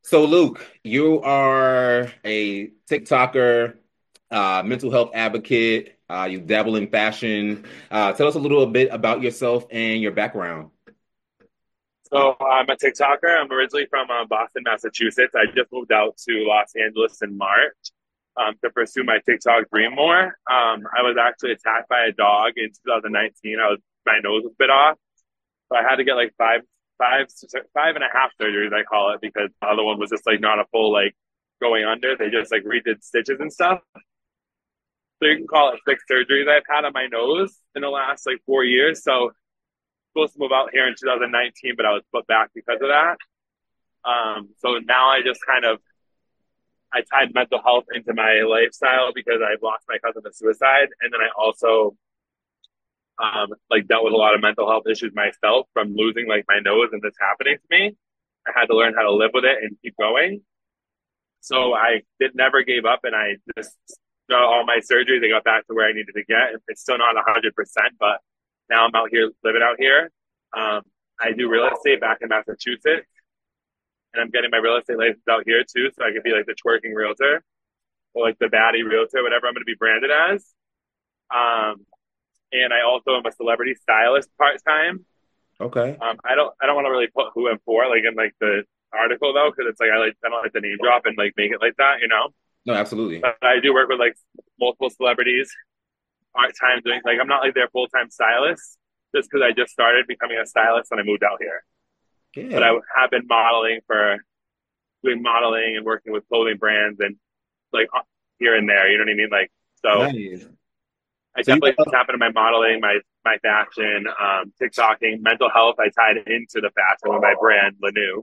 So, Luke, you are a TikToker, mental health advocate. You dabble in fashion. Tell us a little bit about yourself and your background. So I'm a TikToker. I'm originally from Boston, Massachusetts. I just moved out to Los Angeles in March to pursue my TikTok dream more. I was actually attacked by a dog in 2019. My nose was bit off, so I had to get like five and a half surgeries. I call it because the other one was just like not a full like going under. They just like redid stitches and stuff. So you can call it 6 surgeries I've had on my nose in the last like 4 years. So supposed to move out here in 2019, but I was put back because of that. So now I just kind of I tied mental health into my lifestyle because I've lost my cousin to suicide, and then I also like dealt with a lot of mental health issues myself from losing like my nose and this happening to me. I had to learn how to live with it and keep going. So I did never gave up, and I just got all my surgeries. I got back to where I needed to get. It's still not 100%, but now I'm out here living out here. Um, I do real estate back in Massachusetts, and I'm getting my real estate license out here too, so I could be like the twerking realtor or like the baddie realtor, whatever I'm going to be branded as. Um, and I also am a celebrity stylist part time. Okay. I don't want to really put who I'm for like in like the article though, because it's like I don't like the name drop and like make it like that, you know. No, absolutely. But I do work with like multiple celebrities part time doing like I'm not like their full time stylist just because I just started becoming a stylist when I moved out here. But I Yeah. have been modeling for doing modeling and working with clothing brands and like here and there. You know what I mean? Like, so Nice. I So you definitely got, tap into my modeling, my fashion, TikToking, mental health. I tied into the fashion with my brand Lanou.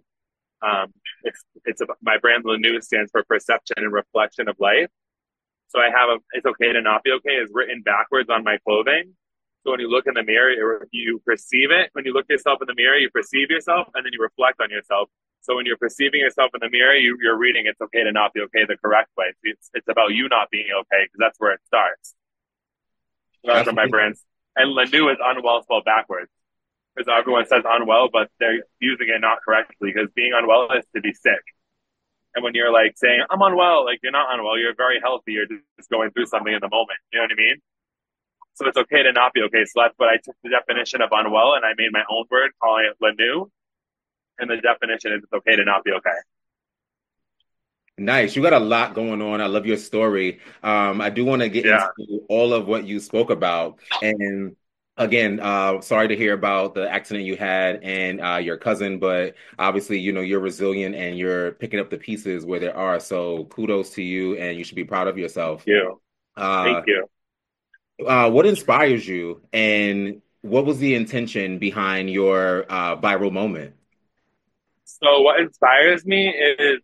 My brand Lanou stands for perception and reflection of life. So I have a it's okay to not be okay is written backwards on my clothing. So when you look in the mirror, you perceive it. When you look yourself in the mirror, you perceive yourself, and then you reflect on yourself. So when you're perceiving yourself in the mirror, you're reading it's okay to not be okay the correct way. It's about you not being okay because that's where it starts. So that's where my absolutely. brand's and Lanou is unwell spelled backwards because everyone says unwell, but they're using it not correctly because being unwell is to be sick. And when you're like saying I'm unwell, like you're not unwell, you're very healthy. You're just going through something in the moment. You know what I mean? So it's okay to not be okay. So that's what I took the definition of unwell and I made my own word calling it Lanou. And the definition is it's okay to not be okay. Nice. You got a lot going on. I love your story. I do want to get into Yeah. all of what you spoke about. And again, sorry to hear about the accident you had and your cousin, but obviously, you're resilient and you're picking up the pieces where there are. So kudos to you, and you should be proud of Thank yourself. you. Thank Uh, you. what inspires you, and what was the intention behind your viral moment? So what inspires me is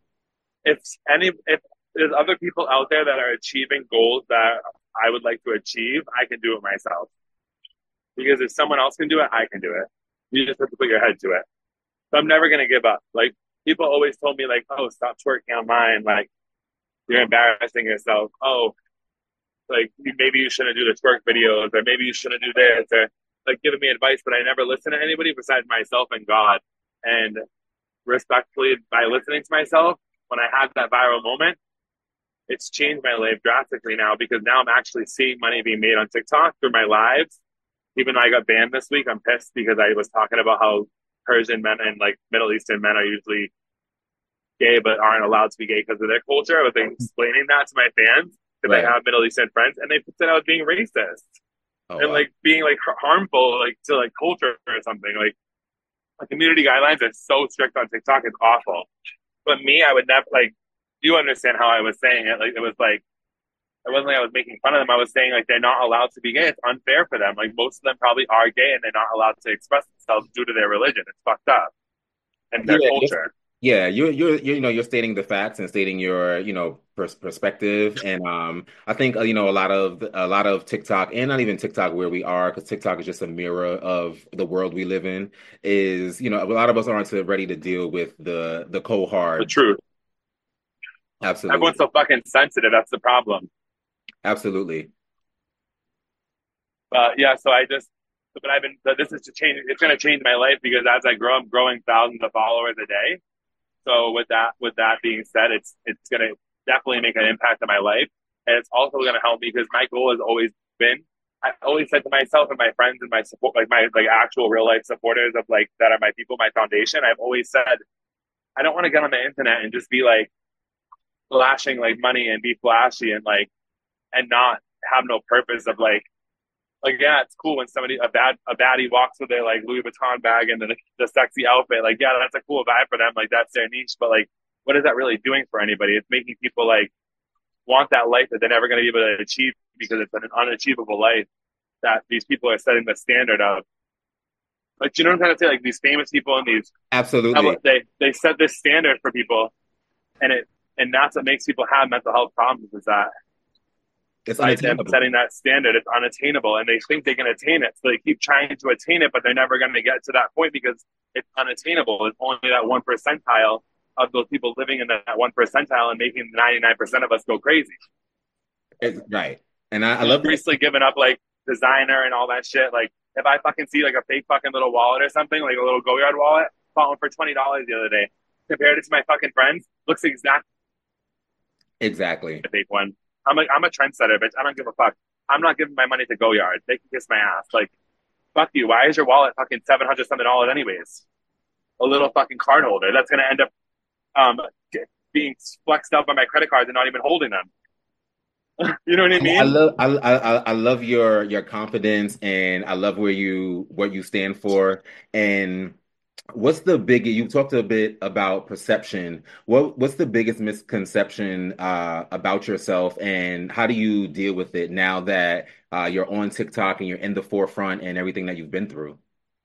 if there's other people out there that are achieving goals that I would like to achieve, I can do it myself. Because if someone else can do it, I can do it. You just have to put your head to it. So I'm never gonna give up. Like people always told me, like, oh, stop twerking on mine. Like you're embarrassing yourself. Oh, like maybe you shouldn't do the twerk videos, or maybe you shouldn't do this, or like giving me advice. But I never listen to anybody besides myself and God. And respectfully, by listening to myself, when I had that viral moment, it's changed my life drastically now because now I'm actually seeing money being made on TikTok through my lives. Even though I got banned this week, I'm pissed because I was talking about how Persian men and like Middle Eastern men are usually gay but aren't allowed to be gay because of their culture. I was explaining that to my fans because I Right. have Middle Eastern friends, and they said I was being racist Oh, and wow. like being like harmful like to like culture or something. Like community guidelines are so strict on TikTok. It's awful. But me, I would never like. You understand how I was saying it? Like it was like it wasn't like I was making fun of them. I was saying like they're not allowed to be gay. It's unfair for them. Like most of them probably are gay and they're not allowed to express themselves due to their religion. It's fucked up and their Yeah, culture. you're stating the facts and stating your perspective, and I think a lot of TikTok, and not even TikTok where we are, because TikTok is just a mirror of the world we live in. Is a lot of us aren't ready to deal with the cold The hard. truth. Everyone's Absolutely, so fucking sensitive. That's the problem. absolutely. Yeah, but this is to change. It's going to change my life because as I grow, I'm growing thousands of followers a day. So with that being said, it's gonna definitely make an impact on my life, and it's also gonna help me because my goal has always been. I always said to myself and my friends and my support, like my like actual real life supporters of like that are my people, my foundation. I've always said I don't want to get on the internet and just be like flashing like money and be flashy and like and not have no purpose of like yeah, it's cool when somebody a baddie walks with their like Louis Vuitton bag and the sexy outfit. Like yeah, that's a cool vibe for them. Like that's their niche. But like, what is that really doing for anybody? It's making people like want that life that they're never going to be able to achieve because it's an unachievable life that these people are setting the standard of. Like you know what I'm trying to say? Like these famous people and these Absolutely. they set this standard for people, and it and that's what makes people have mental health problems. Is that It's by them unattainable. setting that standard, it's unattainable, and they think they can attain it. So they keep trying to attain it, but they're never going to get to that point because it's unattainable. It's only that 1 percentile of those people living in that 1 percentile and making 99% of us go crazy. Right. And I I've love that. recently given up like designer and all that shit. Like if I fucking see like a fake fucking little wallet or something, like a little Goyard wallet, bought one for $20 the other day. Compared it to my fucking friends, looks exactly Exactly. the fake one. I'm a trendsetter, bitch. I don't give a fuck. I'm not giving my money to Goyard. They can kiss my ass. Like, fuck you. Why is your wallet fucking $700 anyways? A little fucking card holder that's gonna end up um being flexed out by my credit cards and not even holding them. You know what I I mean? love I love your confidence and I love where you what you stand for. And what's the big you talked a bit about perception. What's the biggest misconception about yourself and how do you deal with it now that you're on TikTok and you're in the forefront and everything that you've been through?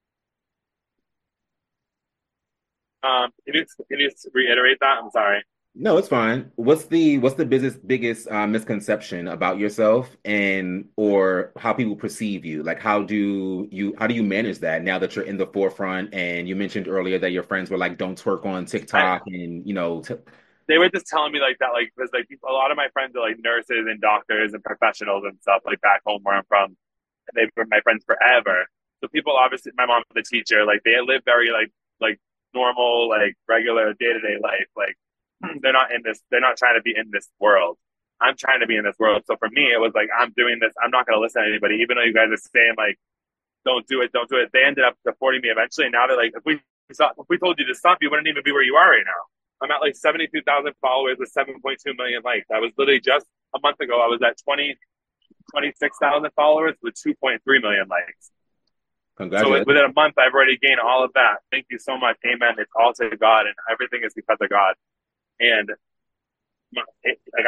Can you reiterate that? I'm sorry. No, it's fine. What's the biggest misconception about yourself and or how people perceive you? Like how do you manage that now that you're in the forefront? And you mentioned earlier that your friends were like, "Don't twerk on I TikTok," and t They were just telling me like that, like because like a lot of my friends are like nurses and doctors and professionals and stuff like back home where I'm from. And they've been my friends forever. So people obviously, my mom's a teacher, like they live very like normal, like regular day to day life. Like they're not trying to be in this world. I'm trying to be in this world. So for me, it was like I'm doing this. I'm not going to listen to anybody, even though you guys are saying like, don't do it, don't do it. They ended up supporting me eventually. And now they're like, if we told you to stop, you wouldn't even be where you are right now. I'm at like 72,000 followers with 7.2 million likes. I was literally just a month ago. I was at 26,000 followers with 2.3 million likes. So Congratulations. within a month, I've already gained all of that. Thank you so much. Amen. It's all to God, and everything is because of God. And like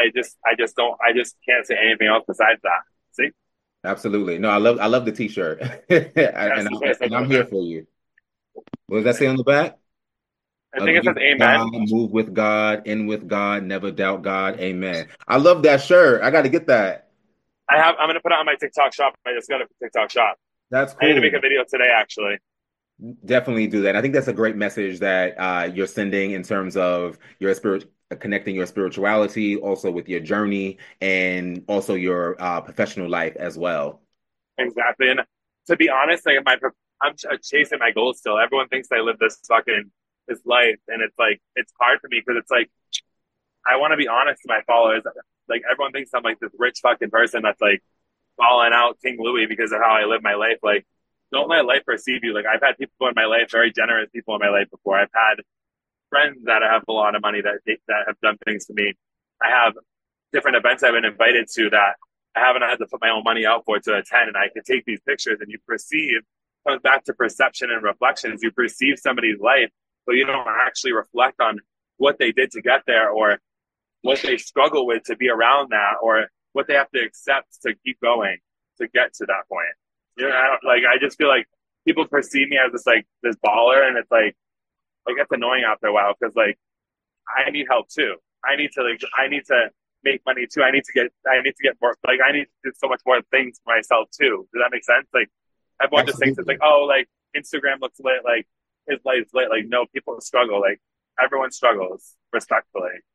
I just can't say anything else besides that. See? Absolutely. No, I love the t-shirt. And, Yes, and I'm here for you. What does that say on the back? I think it Agree says with God, Amen. move with God, in with God, never doubt God. Amen. I love that shirt. I got to get that. I'm gonna put it on my TikTok shop. I just got a TikTok shop. That's I need to make a cool. video today, actually. Definitely do that. I think that's a great message that you're sending in terms of your spirit, connecting your spirituality, also with your journey, and also your professional life as well. Exactly. And to be honest, I'm chasing my goals still. Everyone thinks I live this life, and it's like it's hard for me because it's like I want to be honest to my followers. Like everyone thinks I'm like this rich fucking person that's like falling out King Louis because of how I live my life. Like, don't let life perceive you. Like I've had people in my life, very generous people in my life before. I've had friends that have a lot of money that have done things for me. I have different events I've been invited to that I haven't had to put my own money out for to attend, and I can take these pictures and you perceive comes back to perception and reflections. You perceive somebody's life, but you don't actually reflect on what they did to get there or what they struggle with to be around that or what they have to accept to keep going to get to that point. You know, I just feel like people perceive me as this baller, and it's like it's annoying after a while because like I need help too. I need to make money too. I need to get more. Like I need to do so much more things for myself too. Does that make sense? Like everyone just thinks it's like, Absolutely. oh, like Instagram looks lit, like his life's lit. Like no, people struggle. Like everyone struggles respectfully.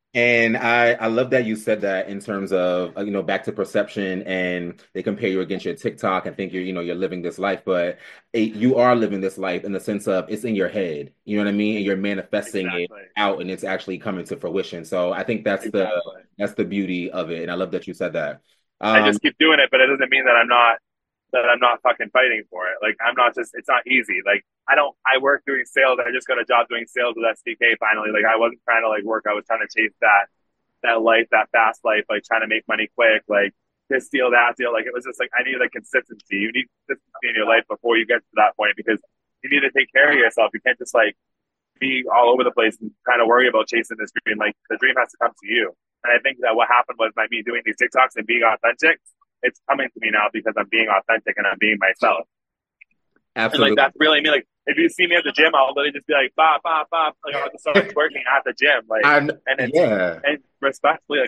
And I love that you said that in terms of back to perception and they compare you against your TikTok and think you're living this life, but you are living this life in the sense of it's in your head. You know what I mean? And you're manifesting it Exactly. out and it's actually coming to fruition. So I think Exactly. that's the beauty of it. And I love that you said that. I Um, just keep doing it, but it doesn't mean that I'm not fucking fighting for it. Like I'm not just it's not easy. Like I work doing sales. I just got a job doing sales with SDK finally. Like I wasn't trying to like work. I was trying to chase that life, that fast life, like trying to make money quick, like this deal, that deal. Like it was just like I needed like consistency. You need consistency in your life before you get to that point because you need to take care of yourself. You can't just like be all over the place and kind of worry about chasing this dream. Like the dream has to come to you. And I think that what happened was by me doing these TikToks and being authentic, it's coming to me now because I'm being authentic and I'm being myself. And like Absolutely. that's really me. Like if you see me at the gym, I'll literally just be like, bah, bah, bah. Like I'll just start twerking at the gym. Like and it's Yeah. and respectfully,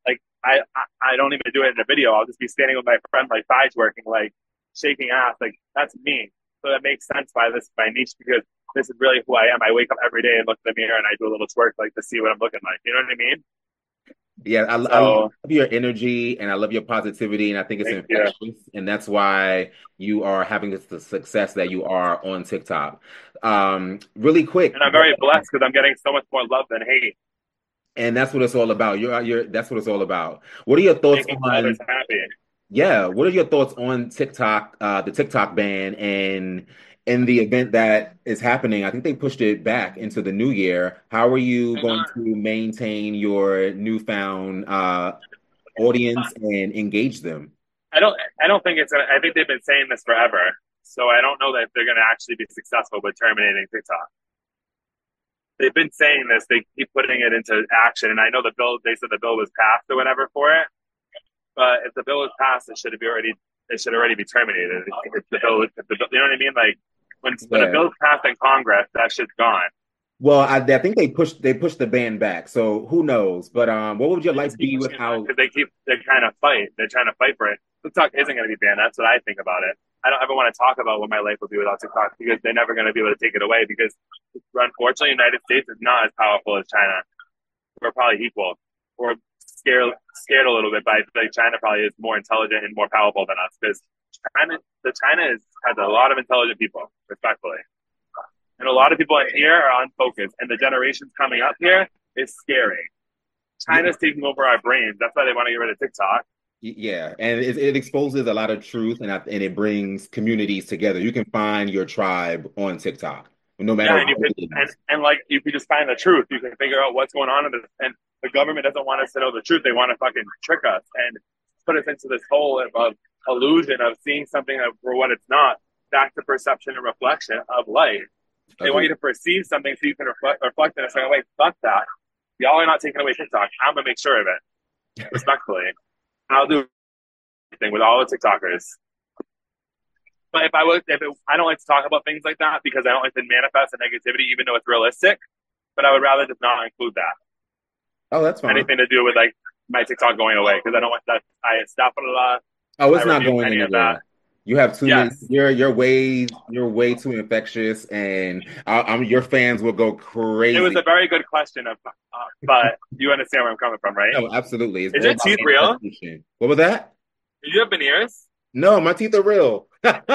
I don't even do it in a video. I'll just be standing with my friend like thigh twerking, like shaking ass. Like that's me. So that makes sense by this my niche because this is really who I am. I wake up every day and look in the mirror and I do a little twerk like to see what I'm looking like. You know what I mean? Yeah, I love So your energy and I love your positivity, and I think it's thank you. infectious, and that's why you are having the success that you are on TikTok. Really quick, And I'm very blessed because I'm getting so much more love than hate, and that's what it's all about. You're that's what it's all about. What are your thoughts making others on happy. Yeah, what are your thoughts on TikTok, the TikTok ban and the event that is happening? I think they pushed it back into the new year. How are you I know. going to maintain your newfound audience and engage them? I don't think it's. I think they've been saying this forever. So I don't know that they're going to actually be successful with terminating TikTok. They've been saying this. They keep putting it into action, and I know the bill. They said the bill was passed or whatever for it. But if the bill was passed, it should be already. It should already be terminated. If the bill, you know what I mean? Like when a Yeah. bill's passed in Congress, that shit's gone. Well, I think they pushed the ban back. So who knows? But what would your They just life keep be pushing it back without? because they're trying to fight. They're trying to fight for it. TikTok isn't going to be banned. That's what I think about it. I don't ever want to talk about what my life will be without TikTok because they're never going to be able to take it away because unfortunately, the United States is not as powerful as China. We're probably equal. We're scared a little bit, but I feel like China probably is more intelligent and more powerful than us because China has a lot of intelligent people, respectfully. And a lot of people in here are unfocused, and the generations coming up here is scary. Yeah, China's taking over our brains. That's why they want to get rid of TikTok. yeah, and it exposes a lot of truth and it brings communities together. You can find your tribe on TikTok, no matter Yeah, and you what could it and, is. and like you could just find the truth. You can figure out what's going on in this. And the government doesn't want us to know the truth. They want to fucking trick us and put us into this hole of illusion of seeing something for what it's not. Back to perception and reflection of life. They want you Agreed. to perceive something so you can reflect in a certain way. Fuck that. Y'all are not taking away TikTok. I'm gonna make sure of it, respectfully. I'll do anything with all the TikTokers. But I don't like to talk about things like that because I don't like to manifest the negativity, even though it's realistic. But I would rather just not include that Oh, that's fine. anything to do with like my TikTok going away because I don't want that. I stop it a lot. Oh, I it's not rebuke going any of that. anywhere. You have too many. Yes, You're way too infectious, and your fans will go it was crazy. a very good question, but you understand where I'm coming from, right? No, absolutely. It's Is all your about teeth real? manifestation. What was that? Do you have veneers? No, my teeth are real.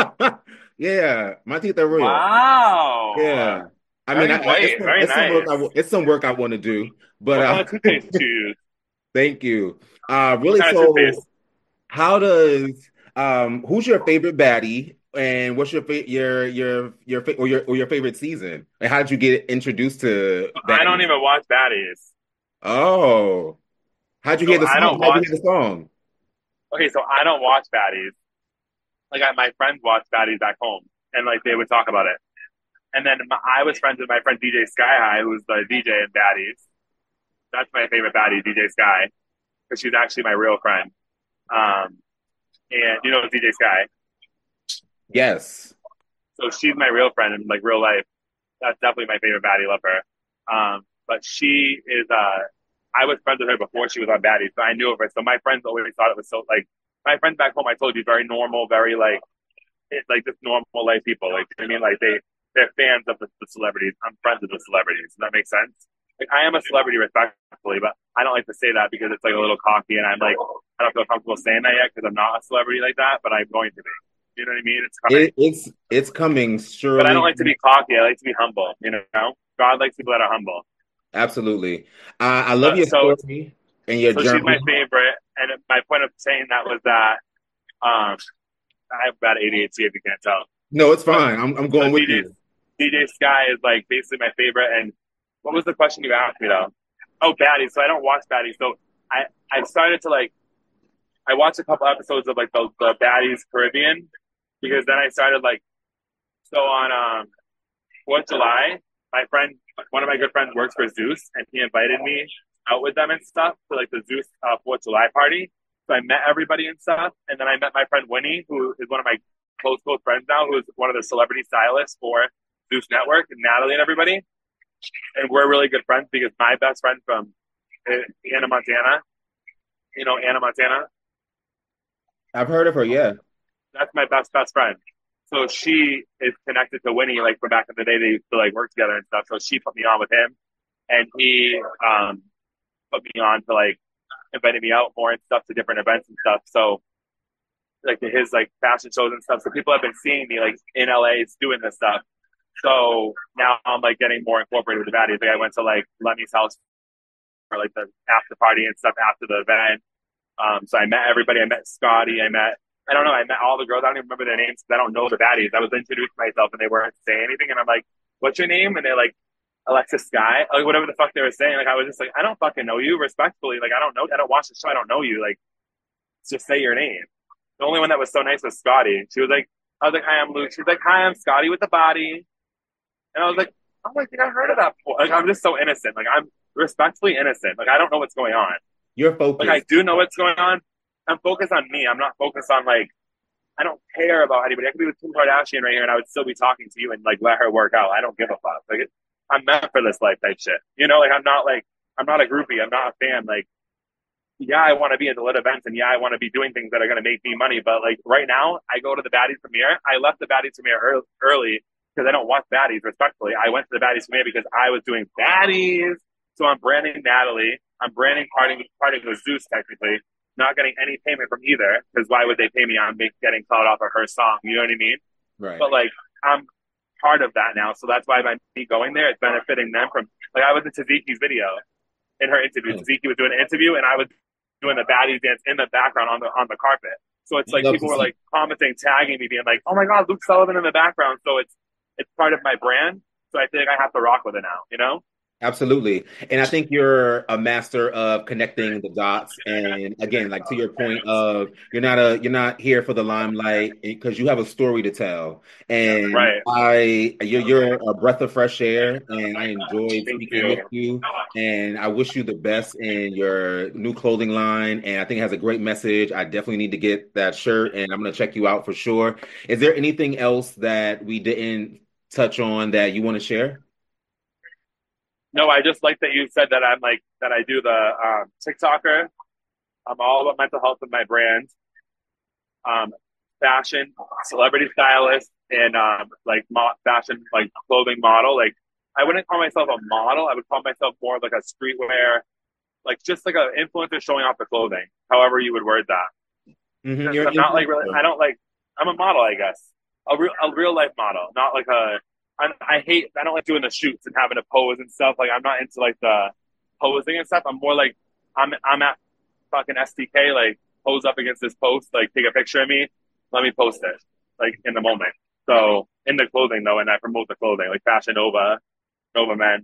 Yeah, my teeth are real. Wow, Yeah. I mean, very white, very it's some work nice. it's some work I want to do, but What kind of toothpaste do you use? thank you. What Really, kind of so toothpaste? how does who's your favorite baddie and what's your favorite season? And how did you get introduced to I don't baddies? even watch baddies. Oh, how'd you hear So the I song? don't How'd you watch. hear the song? Okay, so I don't watch baddies. Like my friends watch baddies back home, and like they would talk about it. And then I was friends with my friend DJ Sky High, who's the DJ in baddies. That's my favorite baddie, DJ Sky, because she's actually my real friend. Um, and you know DJ Sky, Yes. so she's my real friend in like real life. That's definitely my favorite baddie. Love her. But she is. I was friends with her before she was on baddies, so I knew of her. So my friends always thought it was so like my friends back home. I told you, very normal, very like just normal life people. Like I mean, like they're fans of the celebrities. I'm friends with the celebrities. Does that make sense? Like I am a celebrity respectfully, but I don't like to say that because it's like a little cocky, and I'm like, I don't feel comfortable saying that yet because I'm not a celebrity like that, but I'm going to be. You know what I mean? It's coming. It's coming But I don't surely. like to be cocky. I like to be humble. You know, God likes people that are humble. Absolutely. I love But your story and your she's my journey. favorite, and my point of saying that was that I have bad ADHD if you can't tell. No, it's But fine. I'm so going with you. DJ Sky is like basically my favorite. And what was the question you asked me though? Oh, Baddies. So I don't watch Baddies. So I started to like I watched a couple episodes of like the Baddies Caribbean because then I started like so on 4th of July. My friend, one of my good friends, works for Zeus, and he invited me out with them and stuff to like the Zeus 4th of July party. So I met everybody and stuff, and then I met my friend Winnie, who is one of my close friends now, who is one of the celebrity stylists for Zeus Network, and Natalie and everybody. And we're really good friends because my best friend from Anna Montana, you know Anna Montana, I've heard of her, yeah. that's my best friend. So she is connected to Winnie, like from back in the day. They used to like work together and stuff. So she put me on with him, and he put me on to like invited me out more and stuff to different events and stuff. So like to his like fashion shows and stuff. So people have been seeing me like in LA doing this stuff. So now I'm like getting more incorporated with the baddies. Like I went to like Lemmy's house for like the after party and stuff after the event. So I met everybody. I met Scotty. I don't know. I met all the girls. I don't even remember their names because I don't know the baddies. I was introduced myself and they weren't saying anything. And I'm like, what's your name? And they're like, Alexis Sky, like whatever the fuck they were saying. Like I was just like, I don't fucking know you. Respectfully, like I don't know. I don't watch the show. I don't know you. Like just say your name. The only one that was so nice was Scotty. She was like, I was like, hi, I'm Luke. She's like, hi, I'm Scotty with the body. And I was like, oh, I think I heard of that before. Like I'm just so innocent. Like I'm respectfully innocent. Like I don't know what's going on. You're Like I focused. do know what's going on. I'm focused on me. I'm not focused on like I don't care about anybody. I could be with Kim Kardashian right here, and I would still be talking to you and like let her work out. I don't give a fuck. Like I'm meant for this life type shit. You know, like I'm not a groupie. I'm not a fan. Like yeah, I want to be at the lit events, and yeah, I want to be doing things that are going to make me money. But like right now, I go to the Baddies premiere. I left the Baddies premiere early because I don't watch Baddies. Respectfully, I went to the Baddies premiere because I was doing Baddies. So I'm branding Natalie. I'm branding parting with Zeus technically. Not getting any payment from either because why would they pay me? I'm getting clout off of her song. You know what I mean? Right. But like I'm part of that now, so that's why by me going there, it's benefiting them from. Like I was in Taziki's video in her interview. Oh, Taziki was doing an interview, and I was doing the baddies dance in the background on the carpet. So it's you like love to people were see. like commenting, tagging me, being like, "Oh my God, Luke Sullivan in the background." So it's part of my brand. So I feel like I have to rock with it now. You know? Absolutely. And I think you're a master of connecting the dots. And again, like to your point of you're not here for the limelight because you have a story to tell. And Right. you're a breath of fresh air and I enjoyed Thank speaking with you. you. And I wish you the best in your new clothing line. And I think it has a great message. I definitely need to get that shirt and I'm gonna check you out for sure. Is there anything else that we didn't touch on that you want to share? No, I just like that you said that I'm like that I do the TikToker. I'm all about mental health in my brand. Um, fashion, celebrity stylist, and like fashion, like clothing model. Like I wouldn't call myself a model. I would call myself more like a streetwear, like just like an influencer showing off the clothing. However you would word that. Hmm. Because You're I'm an not like really. influencer. I don't like. I'm a model, I guess. A real life model, not like a. I hate. I don't like doing the shoots and having to pose and stuff. Like I'm not into like the posing and stuff. I'm more like I'm at fucking STK, like pose up against this post, like take a picture of me, let me post it, like in the moment. So in the clothing though, and I promote the clothing, like Fashion Nova, Nova Men.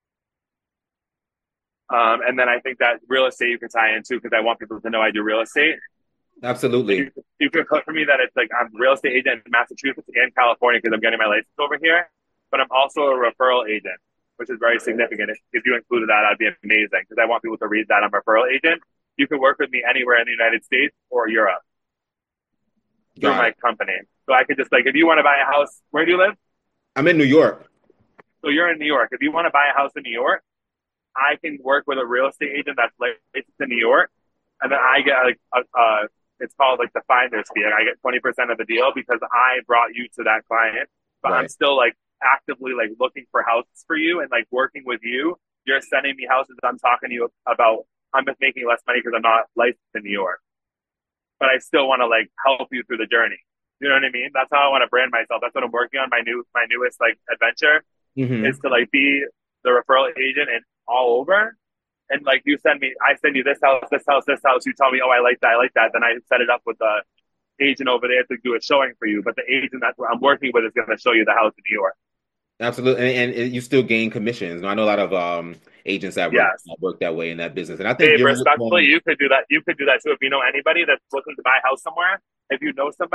And then I think that real estate you can tie into because I want people to know I do real estate. And Absolutely. you can put for me that it's like I'm a real estate agent in Massachusetts and California because I'm getting my license over here, but I'm also a referral agent, which is very significant. If you included that, that'd be amazing because I want people to read that I'm a referral agent. You can work with me anywhere in the United States or Europe through Got my it. company. So I could just like, if you want to buy a house, where do you live? I'm in New York. So you're in New York. If you want to buy a house in New York, I can work with a real estate agent that's licensed in New York, and then I get like it's called like the finder's fee. Like I get 20% of the deal because I brought you to that client, but I'm Right. still like actively like looking for houses for you and like working with you. You're sending me houses. I'm talking to you about I'm just making less money because I'm not licensed in New York, but I still want to like help you through the journey. You know what I mean? That's how I want to brand myself. That's what I'm working on. My newest like adventure is Hmm. to like be the referral agent and all over. And like you send me, I send you this house, this house, this house. You tell me, oh, I like that, I like that. Then I set it up with the agent over there to do a showing for you. But the agent that I'm working with is going to show you the house in New York. Absolutely, and you still gain commissions. I know a lot of agents Yes. that work that way in that business, and I think Dave, you're respectfully, you could do that. You could do that too. If you know anybody that's looking to buy a house somewhere, if you know somebody